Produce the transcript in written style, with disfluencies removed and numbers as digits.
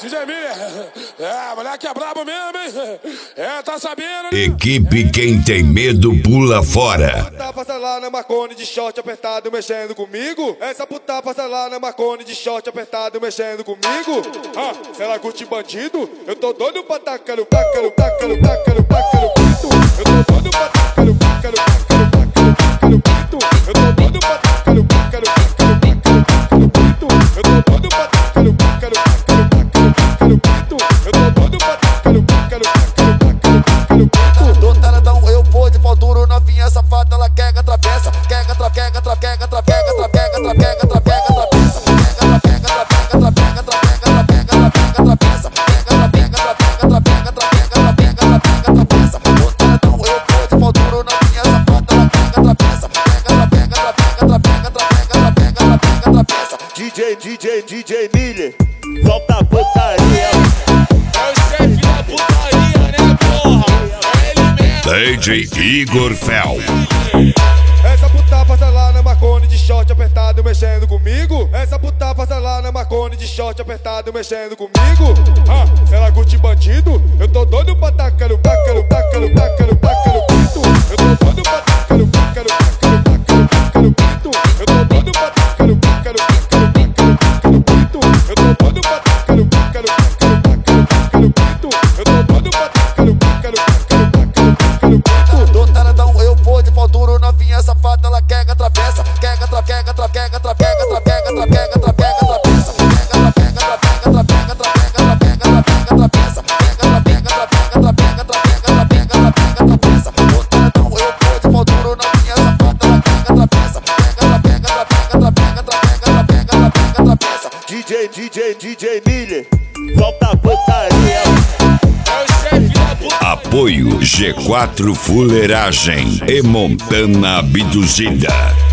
DJ Miller, moleque é brabo mesmo, hein? Tá sabendo, né? Equipe Quem Tem Medo Pula Fora. Puta passa lá na Marconi de short apertado mexendo comigo. Essa puta passa lá na Marconi de short apertado mexendo comigo. Se ela curte bandido, eu tô doido pra tacar no pito. Eu tô doido pra tacar no pito. Eu tô doido pra tacar no pito. Eu tô doido pra tacar no pito. Eu tô doido pra tacar no pito. Do taradão eu pôr de pau duro, novinha safada, ela quega, travessa. Quega, trapega, trapega, trapega, trapega, trapega, trapega, trapessa. Quega, trapega, trapega, trapega, trapega, trapega, trapega, trapessa. Quega, trapega, trapega, trapega, trapega, trapega, trapega, trapessa. Do taradão eu pôr de pau duro, novinha safada, ela quega, travessa. Quega, trapega, trapega, trapega, trapega, trapega, trapessa. DJ Miller, solta a putaria. É o chefe da putaria, né, porra? É ele mesmo. DJ Igor Fel. Essa puta passa lá na Marconi de short apertado mexendo comigo. Essa puta passa lá na Marconi de short apertado mexendo comigo. Se ela curte bandido, eu tô doido pra tacar no pito. Eu tô doido pra tacar no pito. Eu tô doido pra tacar no pito. Eu tô doido pra tacar no pito. Eu tô doido pra tacar no pito. Do taradão eu pôr de pau duro, novinha safada, ela quega, travessa. Quega, trapega, trapega, trapega, trapega, trapega, trapega, trapessa. Quega, trapega, trapega, trapega, trapega, trapega, trapega, trapessa. Quega, trapega, trapega, trapega, trapega, trapega, trapega, trapessa. Do taradão eu pôr de pau duro, novinha safada, ela quega, travessa. Quega, trapega, trapega, trapega, trapega, trapega, trapessa. DJ Miller, solta a putaria. É o chefe da putaria. Apoio G4 Fuleiragem e Montana Abduzida.